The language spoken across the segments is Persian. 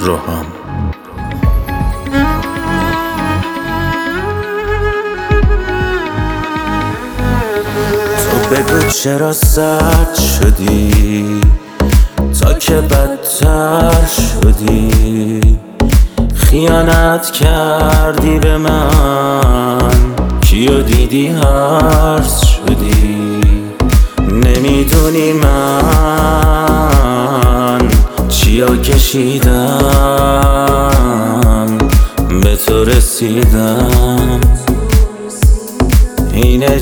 روحم. تو بگو چرا سرد شدی تا که بدتر شدی، خیانت کردی به من، کیو دیدی هرس شدی. نمیدونی من چیا کشیدم به تو رسیدم. اینه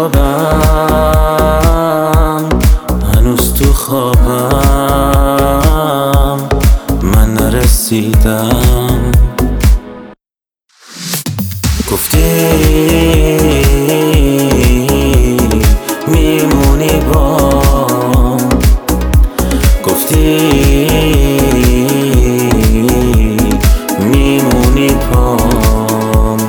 جوابم، هنوز تو خوابم من نرسیدم. گفتی میمونی بام، گفتی میمونی پام.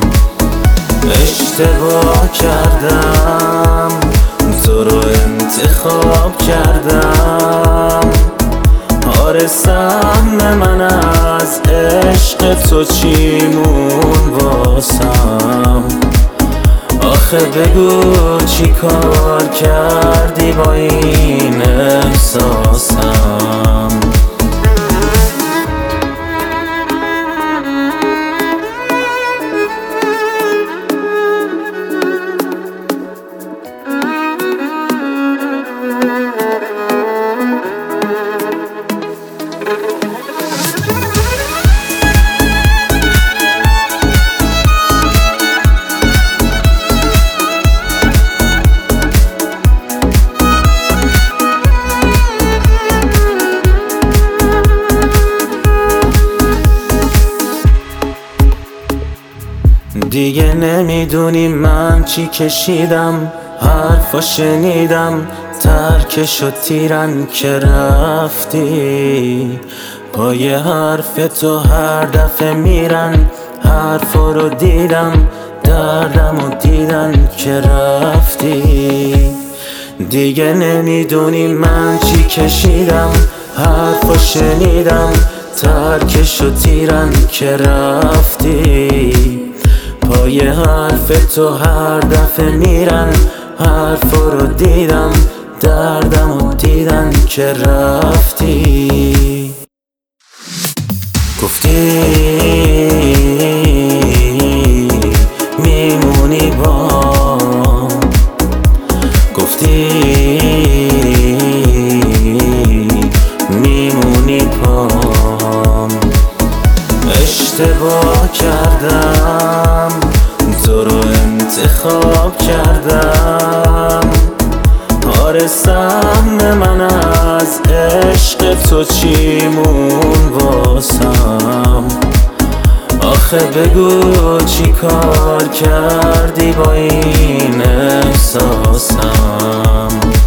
اشتباه کردم، تو رو انتخاب کردم. آره سهم من از عشق تو چیمون واسم. آخه بگو چی کار کردی با این احساسم. دیگه نمیدونی من چی کشیدم، حرفا شنیدم ترکش و تیرن که رفتی. پای حرف تو هر دفعه میرن، حرفا رو دیدم دردم و دیدن که رفتی. دیگه نمیدونی من چی کشیدم، حرفا شنیدم ترکش و تیرن که رفتی. پای حرف تو هر دفعه میرن، حرفا رو دیدم دردم و دیدن که رفتی. گفتی میمونی بام، گفتی میمونی پام. اشتباه کردم، تو رو انتخاب کردم. آره سهم من از عشق تو چیمون واسم. آخه بگو چی کار کردی با این احساسم.